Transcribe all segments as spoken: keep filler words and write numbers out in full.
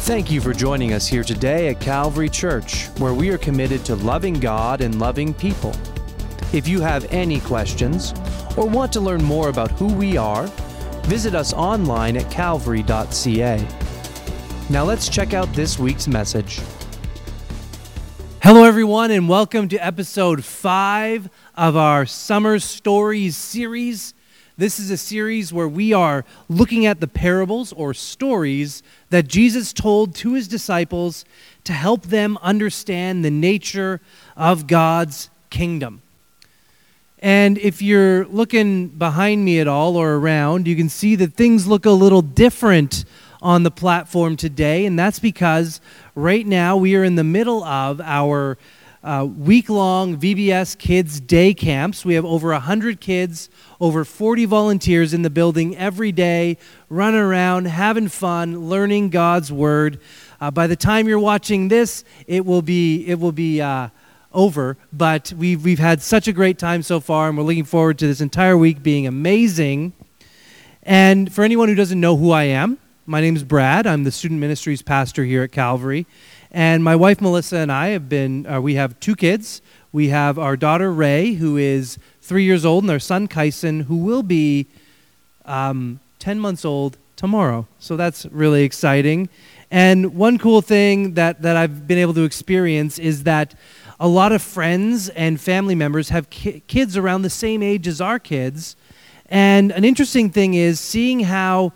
Thank you for joining us here today at Calvary Church, where we are committed to loving God and loving people. If you have any questions or want to learn more about who we are, visit us online at calvary dot c a. Now let's check out this week's message. Hello, everyone, and welcome to episode five of our Summer Stories series. This is a series where we are looking at the parables or stories that Jesus told to his disciples to help them understand the nature of God's kingdom. And if you're looking behind me at all or around, you can see that things look a little different on the platform today, and that's because right now we are in the middle of our uh, week-long V B S Kids Day Camps. We have over one hundred kids, over forty volunteers in the building every day, running around, having fun, learning God's Word. Uh, by the time you're watching this, it will be it will be uh, over, but we've, we've had such a great time so far, and we're looking forward to this entire week being amazing. And for anyone who doesn't know who I am, my name is Brad. I'm the student ministries pastor here at Calvary. And my wife, Melissa, and I have been, uh, we have two kids. We have our daughter, Ray, who is three years old, and our son, Kyson, who will be um, ten months old tomorrow. So that's really exciting. And one cool thing that, that I've been able to experience is that a lot of friends and family members have ki- kids around the same age as our kids. And an interesting thing is seeing how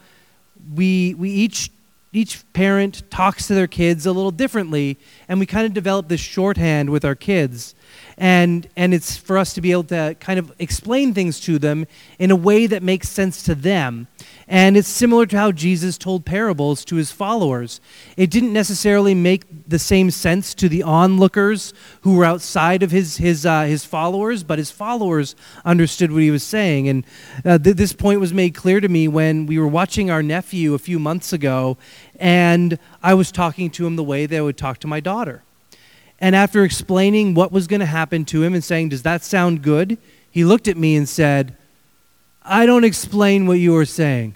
we we each each parent talks to their kids a little differently, and we kind of develop this shorthand with our kids. And and it's for us to be able to kind of explain things to them in a way that makes sense to them. And it's similar to how Jesus told parables to his followers. It didn't necessarily make the same sense to the onlookers who were outside of his his uh, his followers, but his followers understood what he was saying. And uh, th- this point was made clear to me when we were watching our nephew a few months ago, and I was talking to him the way that I would talk to my daughter. And after explaining what was going to happen to him and saying, "Does that sound good?" he looked at me and said, "I don't explain what you were saying."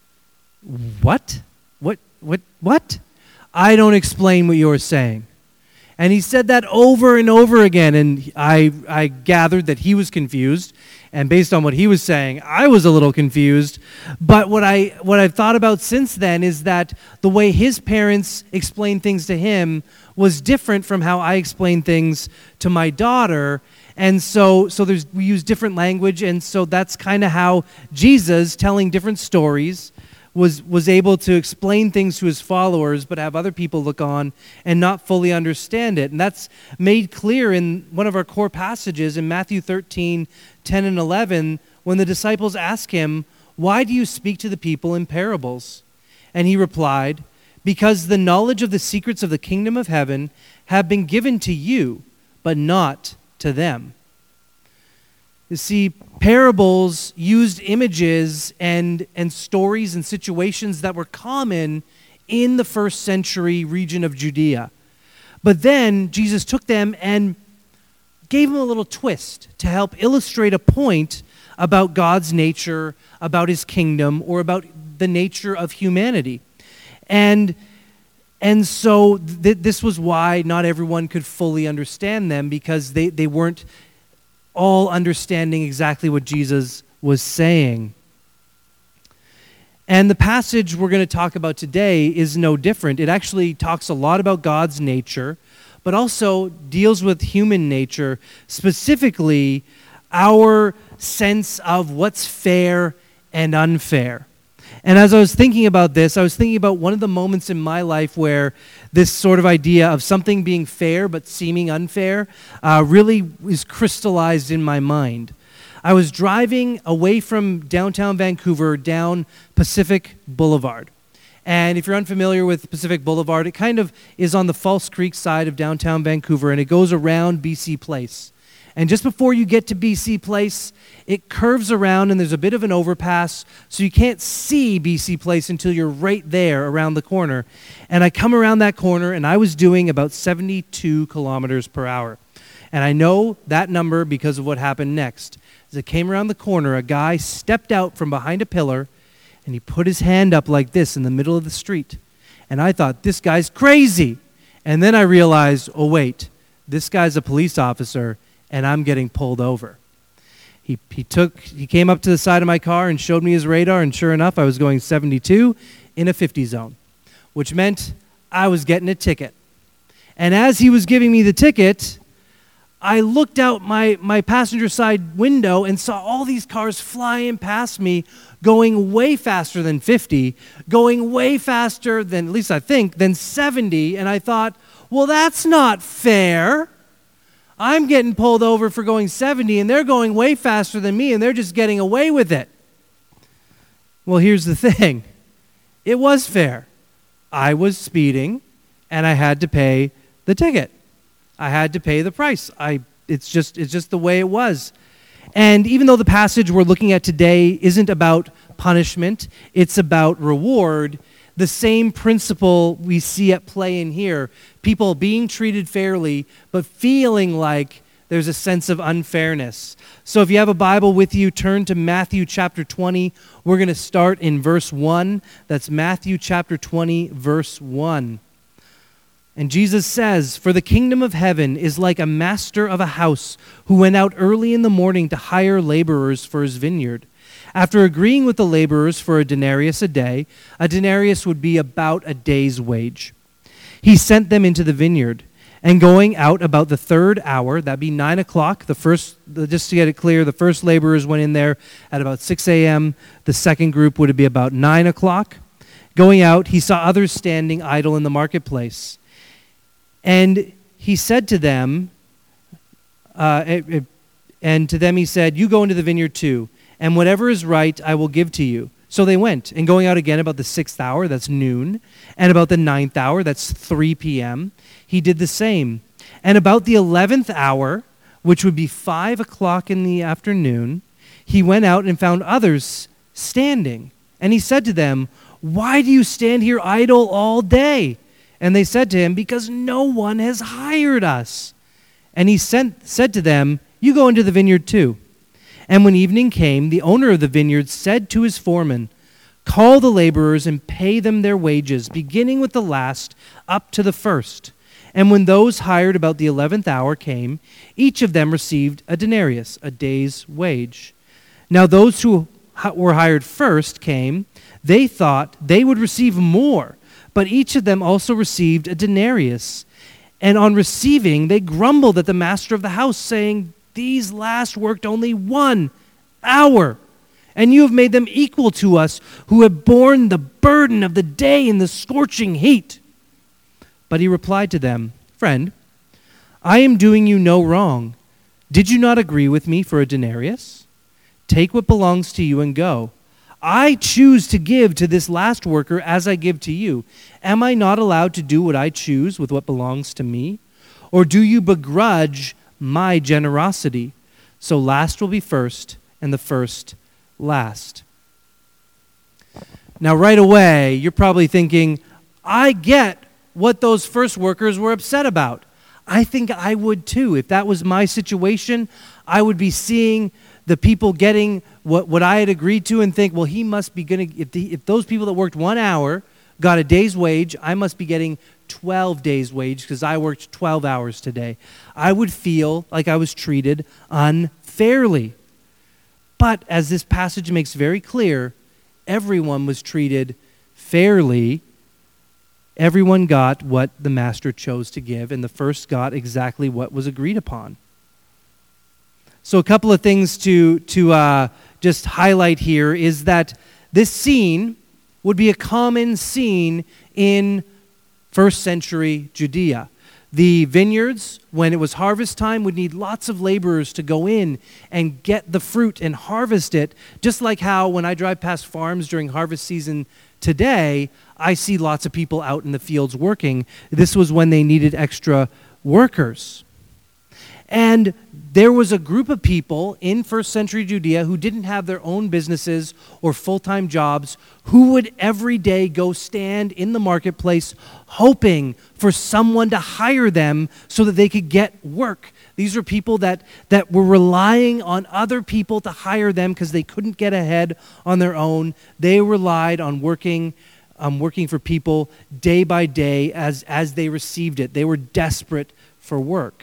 What? What? What? What? I don't explain what you're saying. And he said that over and over again, and I I gathered that he was confused, and based on what he was saying, I was a little confused. But what I what I've thought about since then is that the way his parents explained things to him was different from how I explain things to my daughter. And so so there's we use different language, and so that's kind of how Jesus, telling different stories, was was able to explain things to his followers, but have other people look on and not fully understand it. And that's made clear in one of our core passages in Matthew thirteen, ten and eleven, when the disciples ask him, "Why do you speak to the people in parables?" And he replied, "Because the knowledge of the secrets of the kingdom of heaven have been given to you, but not to them." You see, parables used images and, and stories and situations that were common in the first century region of Judea. But then Jesus took them and gave them a little twist to help illustrate a point about God's nature, about his kingdom, or about the nature of humanity. And And so th- this was why not everyone could fully understand them, because they, they weren't all understanding exactly what Jesus was saying. And the passage we're going to talk about today is no different. It actually talks a lot about God's nature, but also deals with human nature, specifically our sense of what's fair and unfair. And as I was thinking about this, I was thinking about one of the moments in my life where this sort of idea of something being fair but seeming unfair uh, really is crystallized in my mind. I was driving away from downtown Vancouver down Pacific Boulevard. And if you're unfamiliar with Pacific Boulevard, it kind of is on the False Creek side of downtown Vancouver, and it goes around B C Place. And just before you get to B C Place, it curves around and there's a bit of an overpass, so you can't see B C Place until you're right there around the corner. And I come around that corner, and I was doing about seventy-two kilometers per hour. And I know that number because of what happened next. As I came around the corner, a guy stepped out from behind a pillar, and he put his hand up like this in the middle of the street. And I thought, this guy's crazy. And then I realized, oh, wait, this guy's a police officer, and I'm getting pulled over. He he took he came up to the side of my car and showed me his radar, and sure enough, I was going seventy-two in a fifty zone, which meant I was getting a ticket. And as he was giving me the ticket, I looked out my, my passenger side window and saw all these cars flying past me, going way faster than fifty, going way faster than, at least I think, than seventy. And I thought, well, that's not fair. I'm getting pulled over for going seventy, and they're going way faster than me, and they're just getting away with it. Well, here's the thing. It was fair. I was speeding, and I had to pay the ticket. I had to pay the price. I it's just it's just the way it was. And even though the passage we're looking at today isn't about punishment, it's about reward, the same principle we see at play in here. People being treated fairly, but feeling like there's a sense of unfairness. So if you have a Bible with you, turn to Matthew chapter twenty. We're going to start in verse one. That's Matthew chapter twenty, verse one. And Jesus says, "For the kingdom of heaven is like a master of a house who went out early in the morning to hire laborers for his vineyard. After agreeing with the laborers for a denarius a day," a denarius would be about a day's wage, "he sent them into the vineyard. And going out about the third hour," that'd be nine o'clock, the first, just to get it clear, the first laborers went in there at about six a.m., the second group would be about nine o'clock. "Going out, he saw others standing idle in the marketplace. And he said to them, uh, and to them he said, 'You go into the vineyard too, and whatever is right I will give to you.' So they went, and going out again about the sixth hour," that's noon, "and about the ninth hour," that's three p.m., he did the same. And about the eleventh hour, which would be five o'clock in the afternoon, he went out and found others standing. And he said to them, 'Why do you stand here idle all day?' And they said to him, 'Because no one has hired us.' And he sent, said to them, 'You go into the vineyard too.' And when evening came, the owner of the vineyard said to his foreman, 'Call the laborers and pay them their wages, beginning with the last up to the first.' And when those hired about the eleventh hour came, each of them received a denarius, a day's wage. Now those who were hired first came, they thought they would receive more, but each of them also received a denarius. And on receiving, they grumbled at the master of the house, saying, 'These last worked only one hour, and you have made them equal to us who have borne the burden of the day in the scorching heat.' But he replied to them, 'Friend, I am doing you no wrong. Did you not agree with me for a denarius? Take what belongs to you and go. I choose to give to this last worker as I give to you. Am I not allowed to do what I choose with what belongs to me? Or do you begrudge my generosity? So last will be first, and the first last.'" Now right away, you're probably thinking, I get what those first workers were upset about. I think I would too. If that was my situation, I would be seeing the people getting what, what I had agreed to and think, well, he must be going to, if, the, if those people that worked one hour got a day's wage, I must be getting twelve days' wage because I worked twelve hours today. I would feel like I was treated unfairly. But as this passage makes very clear, everyone was treated fairly. Everyone got what the master chose to give, and the first got exactly what was agreed upon. So a couple of things to, to uh, just highlight here is that this scene would be a common scene in first century Judea. The vineyards, when it was harvest time, would need lots of laborers to go in and get the fruit and harvest it, just like how when I drive past farms during harvest season today, I see lots of people out in the fields working. This was when they needed extra workers. And there was a group of people in first century Judea who didn't have their own businesses or full-time jobs, who would every day go stand in the marketplace hoping for someone to hire them so that they could get work. These are people that, that were relying on other people to hire them because they couldn't get ahead on their own. They relied on working um, working for people day by day as, as they received it. They were desperate for work.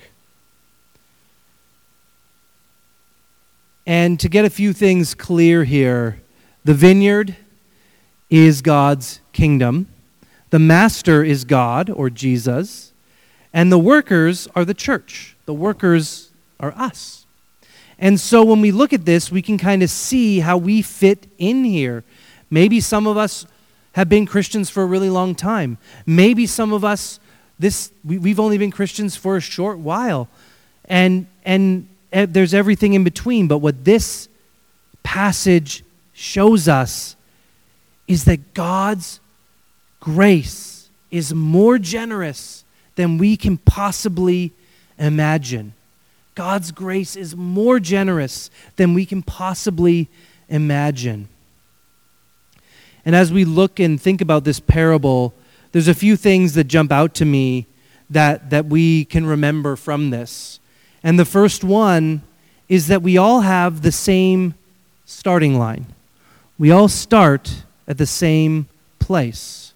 And to get a few things clear here, the vineyard is God's kingdom. The master is God, or Jesus. And the workers are the church. The workers are us. And so when we look at this, we can kind of see how we fit in here. Maybe some of us have been Christians for a really long time. Maybe some of us, this we, we've only been Christians for a short while. And and there's everything in between. But what this passage shows us is that God's grace is more generous than we can possibly imagine. God's grace is more generous than we can possibly imagine. And as we look and think about this parable, there's a few things that jump out to me that, that we can remember from this. And the first one is that we all have the same starting line. We all start at the same place.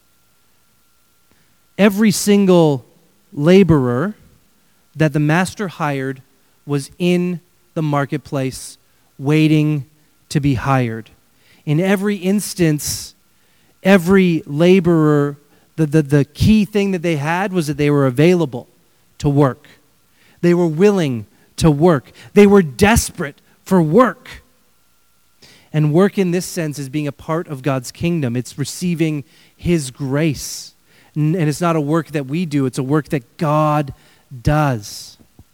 Every single laborer that the master hired was in the marketplace waiting to be hired. In every instance, every laborer, the, the, the key thing that they had was that they were available to work. They were willing to work. They were desperate for work. And work in this sense is being a part of God's kingdom. It's receiving His grace. And it's not a work that we do, it's a work that God does.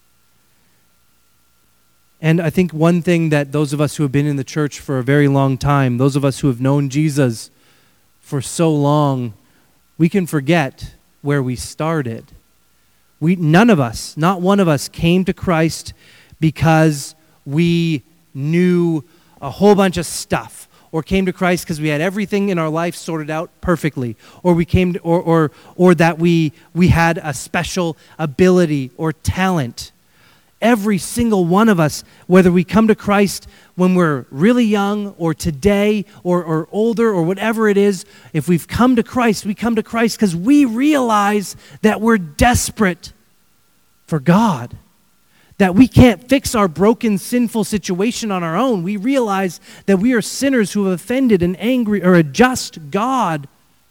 And I think one thing that those of us who have been in the church for a very long time, those of us who have known Jesus for so long, we can forget where we started. We, none of us, not one of us, came to Christ because we knew a whole bunch of stuff, or came to Christ because we had everything in our life sorted out perfectly, or we came to, or or or that we we had a special ability or talent. Every single one of us, whether we come to Christ when we're really young or today or, or older or whatever it is, if we've come to Christ, we come to Christ because we realize that we're desperate for God, that we can't fix our broken, sinful situation on our own. We realize that we are sinners who have offended an angry or a just God.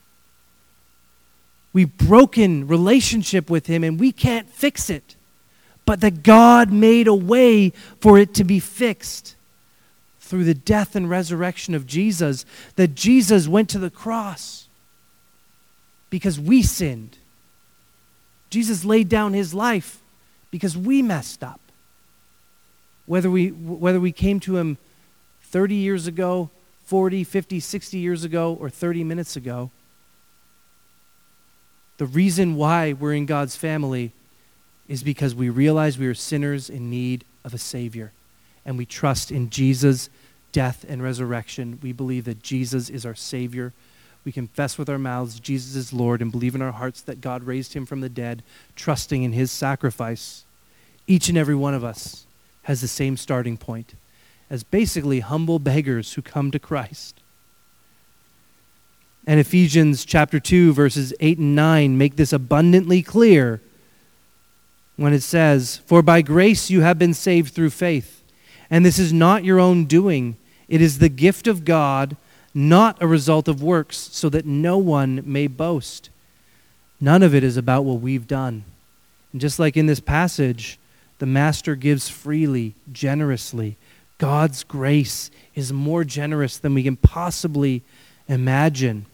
We've broken relationship with Him and we can't fix it. But that God made a way for it to be fixed through the death and resurrection of Jesus, that Jesus went to the cross because we sinned. Jesus laid down His life because we messed up. Whether we, whether we came to Him thirty years ago, forty, fifty, sixty years ago, or thirty minutes ago, the reason why we're in God's family is because we realize we are sinners in need of a Savior. And we trust in Jesus' death and resurrection. We believe that Jesus is our Savior. We confess with our mouths Jesus is Lord and believe in our hearts that God raised Him from the dead, trusting in His sacrifice. Each and every one of us has the same starting point as basically humble beggars who come to Christ. And Ephesians chapter two, verses eight and nine make this abundantly clear when it says, "For by grace you have been saved through faith, and this is not your own doing. It is the gift of God, not a result of works, so that no one may boast." None of it is about what we've done. And just like in this passage, the Master gives freely, generously. God's grace is more generous than we can possibly imagine.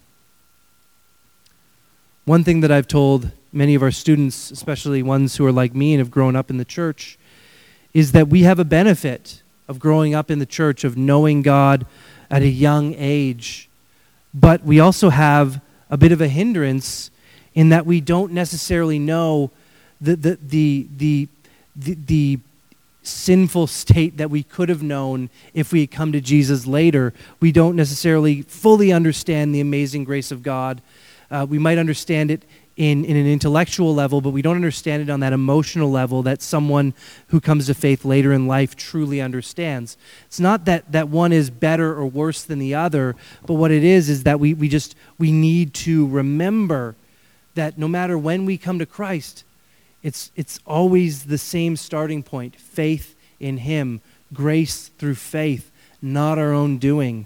One thing that I've told many of our students, especially ones who are like me and have grown up in the church, is that we have a benefit of growing up in the church, of knowing God at a young age. But we also have a bit of a hindrance in that we don't necessarily know the the the the the, the sinful state that we could have known if we had come to Jesus later. We don't necessarily fully understand the amazing grace of God. Uh, we might understand it in, in an intellectual level, but we don't understand it on that emotional level that someone who comes to faith later in life truly understands. It's not that, that one is better or worse than the other, but what it is is that we, we just, we need to remember that no matter when we come to Christ, it's, it's always the same starting point, faith in him, grace through faith, not our own doing.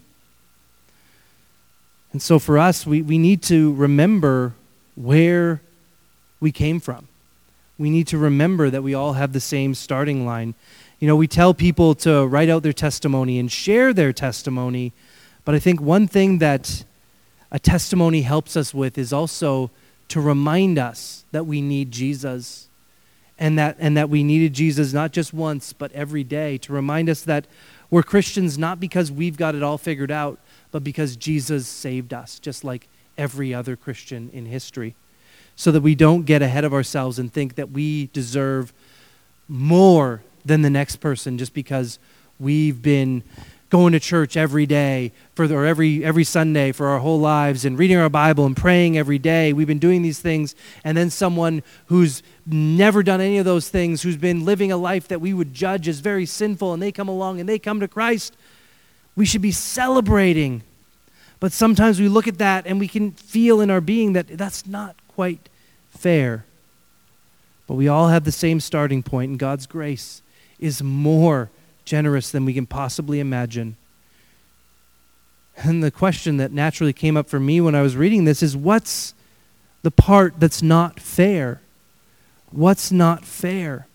And so for us, we, we need to remember where we came from. We need to remember that we all have the same starting line. You know, we tell people to write out their testimony and share their testimony, but I think one thing that a testimony helps us with is also to remind us that we need Jesus, and that and that we needed Jesus not just once, but every day, to remind us that we're Christians not because we've got it all figured out, but because Jesus saved us, just like every other Christian in history, so that we don't get ahead of ourselves and think that we deserve more than the next person just because we've been going to church every day for the, or every every Sunday for our whole lives and reading our Bible and praying every day. We've been doing these things, and then someone who's never done any of those things, who's been living a life that we would judge as very sinful, and they come along and they come to Christ, we should be celebrating. But sometimes we look at that and we can feel in our being that that's not quite fair. But we all have the same starting point, and God's grace is more generous than we can possibly imagine. And the question that naturally came up for me when I was reading this is, what's the part that's not fair? What's not fair?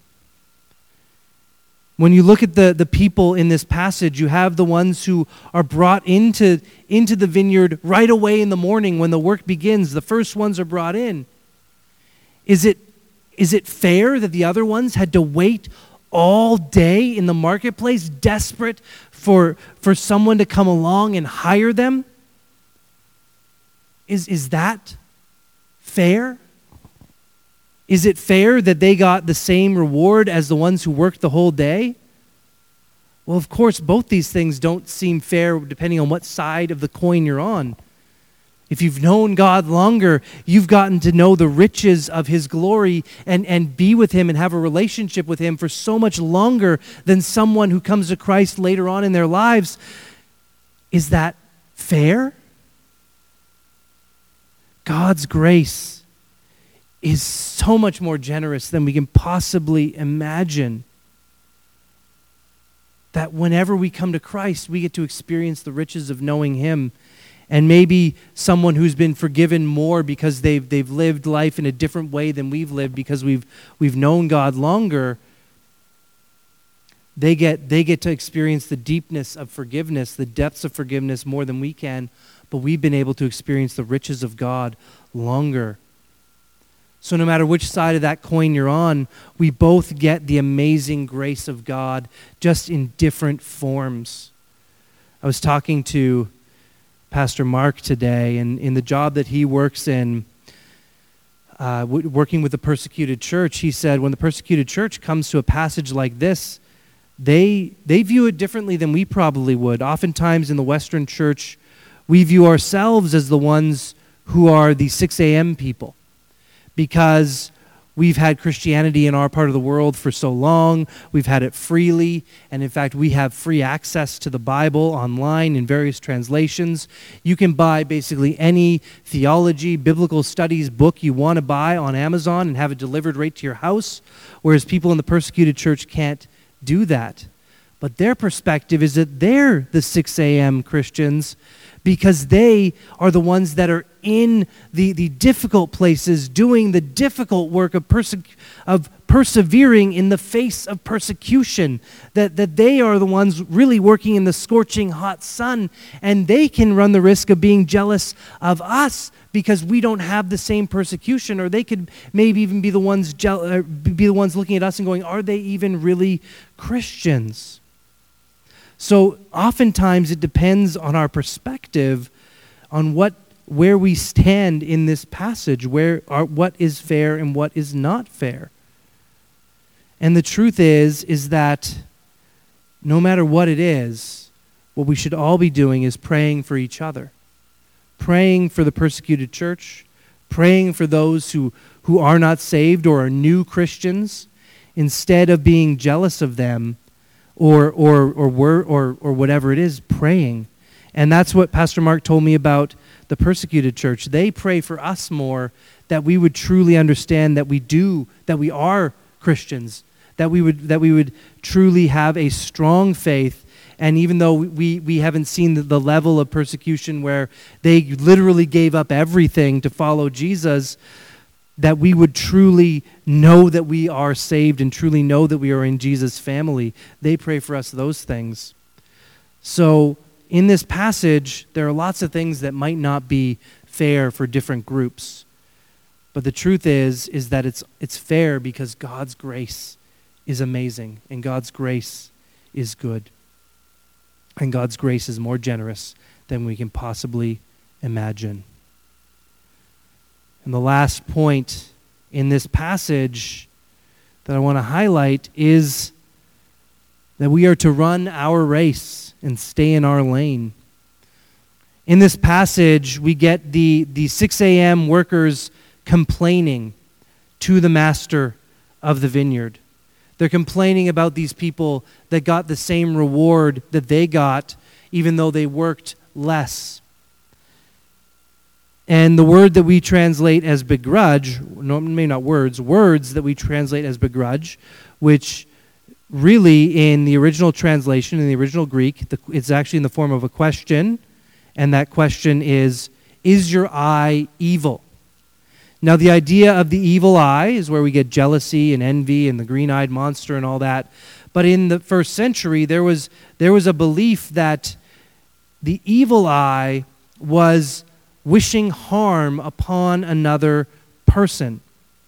When you look at the, the people in this passage, you have the ones who are brought into, into the vineyard right away in the morning when the work begins. The first ones are brought in. Is it, is it fair that the other ones had to wait all day in the marketplace, desperate for, for someone to come along and hire them? Is, is that fair? Is it fair that they got the same reward as the ones who worked the whole day? Well, of course, both these things don't seem fair depending on what side of the coin you're on. If you've known God longer, you've gotten to know the riches of his glory and, and be with him and have a relationship with him for so much longer than someone who comes to Christ later on in their lives. Is that fair? God's grace is so much more generous than we can possibly imagine. That whenever we come to Christ, we get to experience the riches of knowing him. And maybe someone who's been forgiven more because they've they've lived life in a different way than we've lived because we've we've known God longer, they get they get to experience the deepness of forgiveness, the depths of forgiveness more than we can, but we've been able to experience the riches of God longer. So no matter which side of that coin you're on, we both get the amazing grace of God, just in different forms. I was talking to Pastor Mark today, and in the job that he works in, uh, w- working with the persecuted church, he said when the persecuted church comes to a passage like this, they they view it differently than we probably would. Oftentimes in the Western church, we view ourselves as the ones who are the six a.m. people, because we've had Christianity in our part of the world for so long. We've had it freely. And in fact, we have free access to the Bible online in various translations. You can buy basically any theology, biblical studies book you want to buy on Amazon and have it delivered right to your house, whereas people in the persecuted church can't do that. But their perspective is that they're the six a.m. Christians because they are the ones that are in the, the difficult places, doing the difficult work of, perse- of persevering in the face of persecution, that, that they are the ones really working in the scorching hot sun, and they can run the risk of being jealous of us because we don't have the same persecution, or they could maybe even be the ones je- uh, be the ones looking at us and going, are they even really Christians? So oftentimes it depends on our perspective on what where we stand in this passage, where are, what is fair and what is not fair. And the truth is, is that no matter what it is, what we should all be doing is praying for each other. Praying for the persecuted church, praying for those who, who are not saved or are new Christians, instead of being jealous of them or or or or or, or whatever it is, praying. And that's what Pastor Mark told me about the persecuted church. They pray for us more, that we would truly understand that we do, that we are Christians, that we would that we would truly have a strong faith. And even though we, we haven't seen the, the level of persecution where they literally gave up everything to follow Jesus, that we would truly know that we are saved and truly know that we are in Jesus' family. They pray for us those things. So in this passage, there are lots of things that might not be fair for different groups. But the truth is, is that it's it's fair because God's grace is amazing and God's grace is good. And God's grace is more generous than we can possibly imagine. And the last point in this passage that I want to highlight is that we are to run our race and stay in our lane. In this passage, we get the, the six a.m. workers complaining to the master of the vineyard. They're complaining about these people that got the same reward that they got, even though they worked less. And the word that we translate as begrudge, no, maybe not words, words that we translate as begrudge, which really in the original translation, in the original Greek, the, it's actually in the form of a question, and that question is, is your eye evil? Now, the idea of the evil eye is where we get jealousy and envy and the green-eyed monster and all that. But in the first century, there was there was a belief that the evil eye was wishing harm upon another person.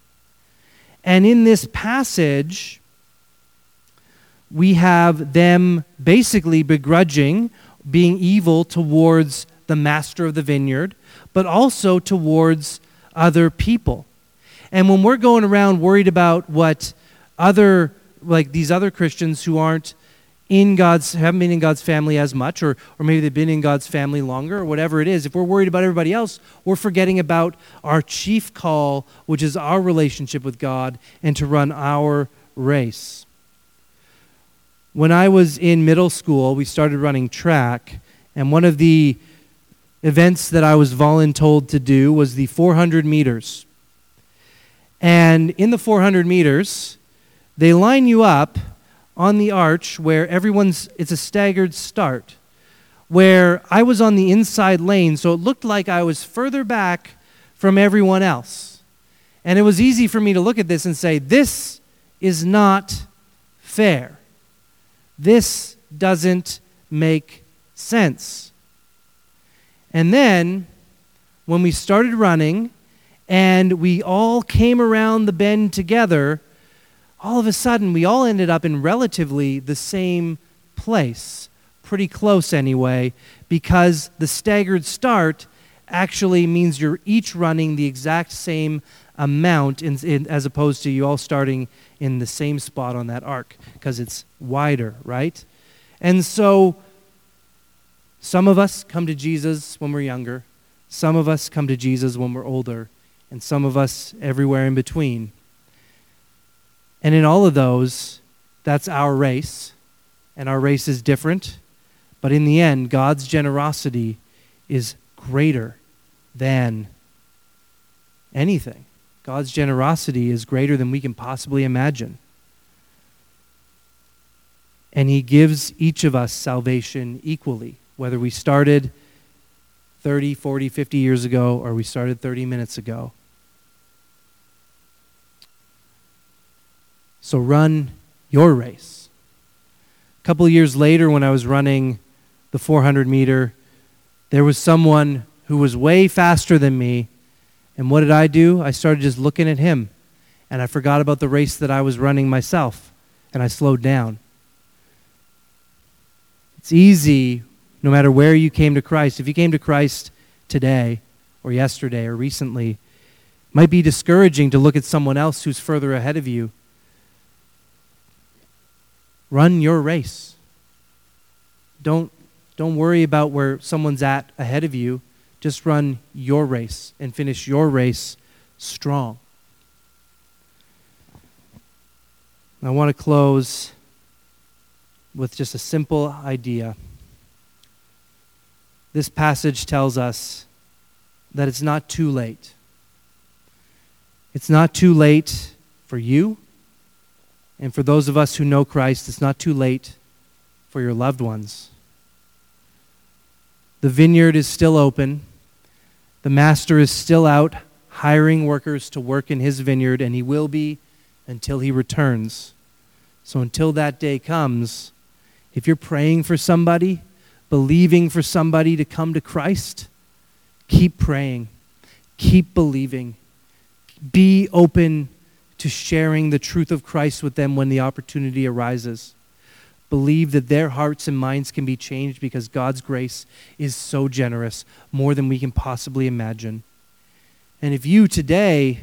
And in this passage, we have them basically begrudging, being evil towards the master of the vineyard, but also towards other people. And when we're going around worried about what other, like these other Christians who aren't in God's, haven't been in God's family as much, or or maybe they've been in God's family longer, or whatever it is, if we're worried about everybody else, we're forgetting about our chief call, which is our relationship with God, and to run our race. When I was in middle school, we started running track, and one of the events that I was voluntold to do was the four hundred meters. And in the four hundred meters, they line you up on the arch where everyone's, it's a staggered start, where I was on the inside lane, so it looked like I was further back from everyone else. And it was easy for me to look at this and say, this is not fair. This doesn't make sense. And then, when we started running, and we all came around the bend together, all of a sudden, we all ended up in relatively the same place, pretty close anyway, because the staggered start actually means you're each running the exact same amount, in, in, as opposed to you all starting in the same spot on that arc, because it's wider, right? And so, some of us come to Jesus when we're younger, some of us come to Jesus when we're older, and some of us everywhere in between. And in all of those, that's our race, and our race is different, but in the end, God's generosity is greater than anything. God's generosity is greater than we can possibly imagine. And He gives each of us salvation equally. Whether we started thirty, forty, fifty years ago or we started thirty minutes ago. So run your race. A couple of years later, when I was running the four hundred meter, there was someone who was way faster than me. And what did I do? I started just looking at him. And I forgot about the race that I was running myself. And I slowed down. It's easy, no matter where you came to Christ. If you came to Christ today or yesterday or recently, it might be discouraging to look at someone else who's further ahead of you. Run your race. Don't, don't worry about where someone's at ahead of you. Just run your race and finish your race strong. I want to close with just a simple idea. This passage tells us that it's not too late. It's not too late for you, and for those of us who know Christ, it's not too late for your loved ones. The vineyard is still open. The master is still out hiring workers to work in his vineyard, and he will be until he returns. So until that day comes, if you're praying for somebody, believing for somebody to come to Christ, keep praying, keep believing, be open to sharing the truth of Christ with them when the opportunity arises. Believe that their hearts and minds can be changed because God's grace is so generous, more than we can possibly imagine. And if you today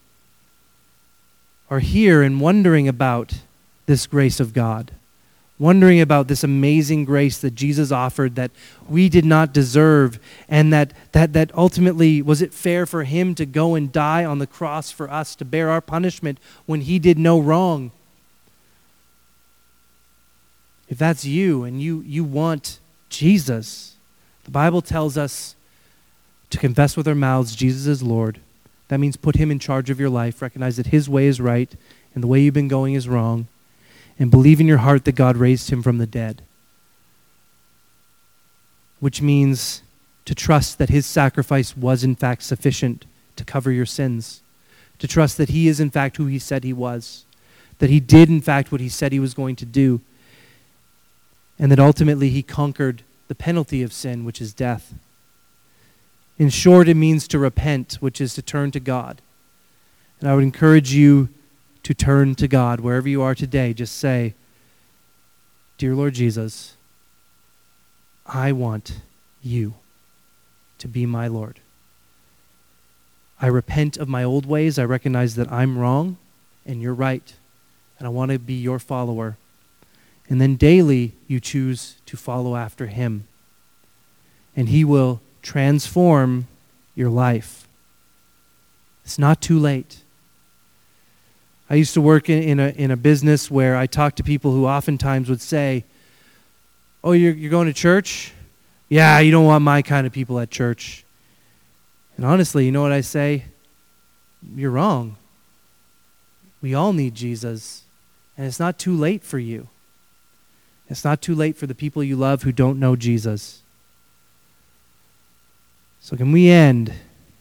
are here and wondering about this grace of God, wondering about this amazing grace that Jesus offered that we did not deserve, and that, that, that ultimately, was it fair for him to go and die on the cross for us, to bear our punishment when he did no wrong? If that's you and you, you want Jesus, the Bible tells us to confess with our mouths Jesus is Lord. That means put him in charge of your life, recognize that his way is right and the way you've been going is wrong, and believe in your heart that God raised him from the dead. Which means to trust that his sacrifice was in fact sufficient to cover your sins. To trust that he is in fact who he said he was. That he did in fact what he said he was going to do. And that ultimately he conquered the penalty of sin, which is death. In short, it means to repent, which is to turn to God. And I would encourage you to turn to God wherever you are today. Just say, "Dear Lord Jesus, I want you to be my Lord. I repent of my old ways. I recognize that I'm wrong and you're right. And I want to be your follower." And then daily you choose to follow after him. And he will transform your life. It's not too late. I used to work in, in, a, in a business where I talked to people who oftentimes would say, "Oh, you're, you're going to church? Yeah, you don't want my kind of people at church." And honestly, you know what I say? You're wrong. We all need Jesus. And it's not too late for you. It's not too late for the people you love who don't know Jesus. So can we end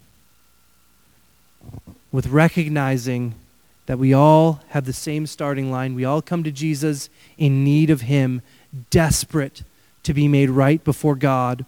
with recognizing that we all have the same starting line. We all come to Jesus in need of him, desperate to be made right before God.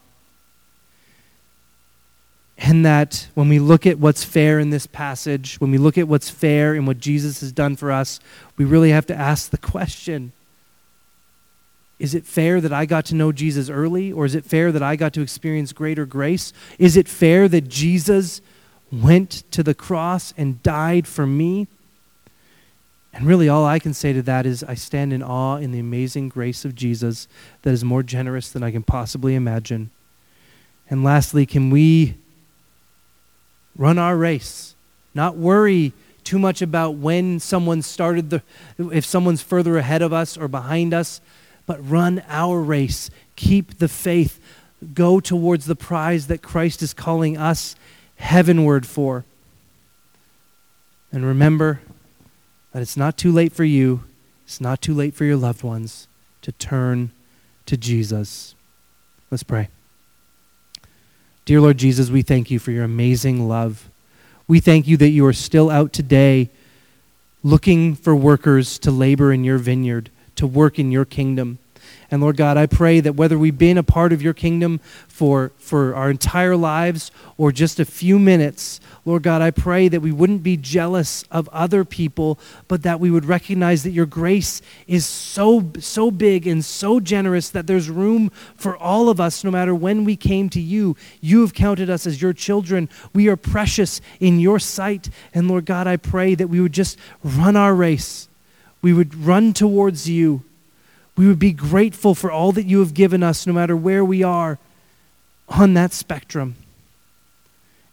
And that when we look at what's fair in this passage, when we look at what's fair in what Jesus has done for us, we really have to ask the question, is it fair that I got to know Jesus early, or is it fair that I got to experience greater grace? Is it fair that Jesus went to the cross and died for me? And really all I can say to that is I stand in awe in the amazing grace of Jesus that is more generous than I can possibly imagine. And lastly, can we run our race, not worry too much about when someone started, the, if someone's further ahead of us or behind us, but run our race, keep the faith, go towards the prize that Christ is calling us heavenward for. And remember that it's not too late for you, it's not too late for your loved ones to turn to Jesus. Let's pray. Dear Lord Jesus, we thank you for your amazing love. We thank you that you are still out today looking for workers to labor in your vineyard, to work in your kingdom. And Lord God, I pray that whether we've been a part of your kingdom for, for our entire lives or just a few minutes, Lord God, I pray that we wouldn't be jealous of other people, but that we would recognize that your grace is so, so big and so generous that there's room for all of us no matter when we came to you. You have counted us as your children. We are precious in your sight. And Lord God, I pray that we would just run our race. We would run towards you. We would be grateful for all that you have given us, no matter where we are on that spectrum.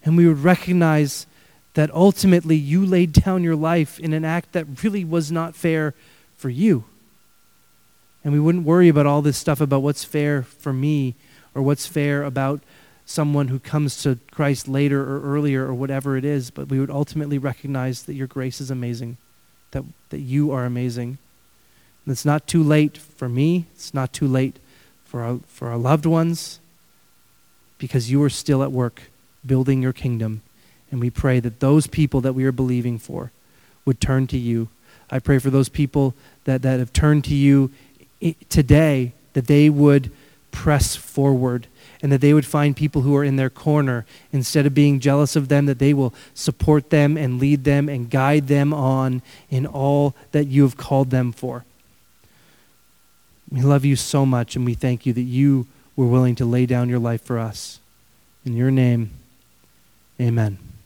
And we would recognize that ultimately you laid down your life in an act that really was not fair for you. And we wouldn't worry about all this stuff about what's fair for me or what's fair about someone who comes to Christ later or earlier or whatever it is, but we would ultimately recognize that your grace is amazing, that, that you are amazing. And it's not too late for me, it's not too late for our, for our loved ones, because you are still at work building your kingdom. And we pray that those people that we are believing for would turn to you. I pray for those people that, that have turned to you today, that they would press forward and that they would find people who are in their corner. Instead of being jealous of them, that they will support them and lead them and guide them on in all that you have called them for. We love you so much, and we thank you that you were willing to lay down your life for us. In your name, amen.